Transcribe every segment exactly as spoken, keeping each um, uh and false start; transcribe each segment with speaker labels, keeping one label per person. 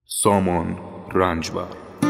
Speaker 1: سامان رنجبر.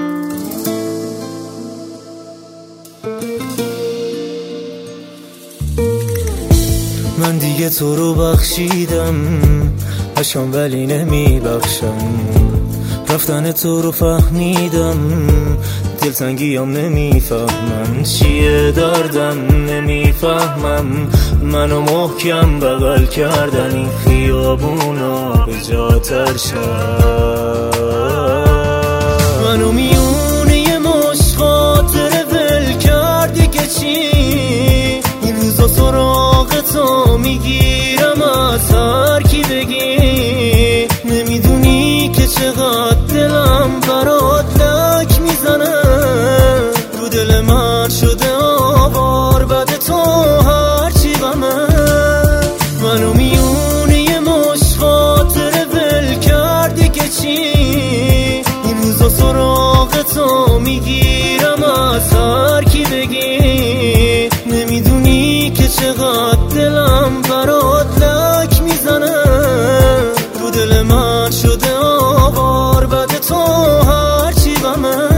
Speaker 2: من دیگه تو رو بخشیدم، هشام ولی نمی بخشم. رفتن تو رو فهمیدم، دلتنگیم نمیفهمم چیه دردم، نمیفهمم منو محکم بغل کردن این خیابونا به جا ترشم. منو میونه یه مش خاطره ول کردی که چی، این روزا سراغ تو میگیرم از هر کی بگی. نمیدونی که چقدر دلم برات لک میزنه، رو دل من شده آوار بده تو هرچی غمه. منو میونه یه مش خاطره ول کردی که چی، این روزا سراغ تو میگیرم از هر کی بگی. نمیدونی که چقدر دلم برات لک میزنه، رو دل من شده آوار بده تو هرچی غمه.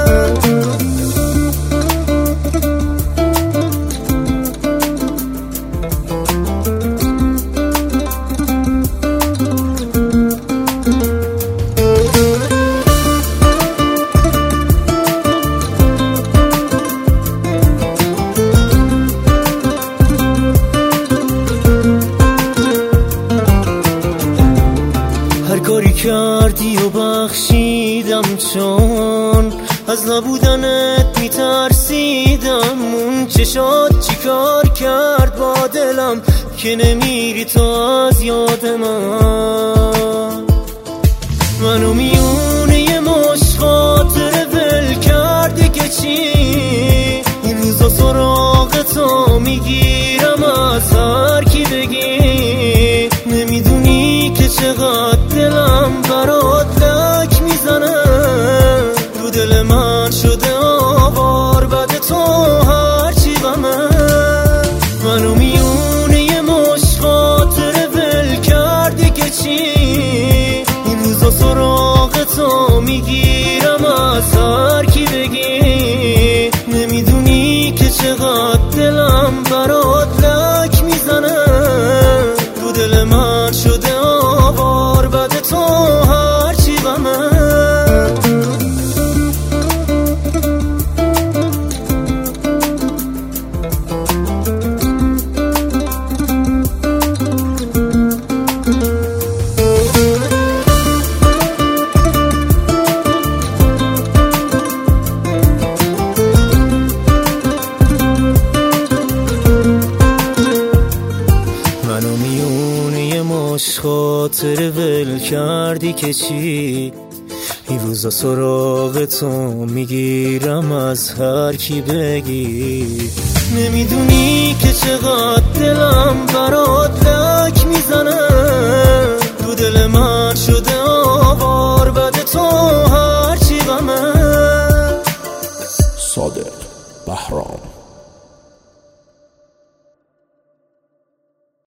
Speaker 2: هر کاری کردی و بخشیدم، چون از نبودنت میترسیدم. اون چشات چی کار کرد با دلم که نمیری تو از یاد من. منو میونه یه مش خاطره ول کردی که چی، این روزا سراغ تو میگیرم از هر کی بگی. نمیدونی که چقدر دلم برات لک میزنه، رو دل من شده آوار بده تو هرچی غمه. منو میونه یه مش خاطره ول کردی که چی، این روزا سراغ تو میگیرم از هر کی بگی. نمیدونی که چقدر دلم برات لک میزنه، رو دل من شده آوار بده تو هرچی غمه. منو میونه یه مش خاطره ول کردی که چی، این روزا سراغ تو میگیرم از هر کی بگی. نمیدونی که چقدر دلم برات لک میزنه،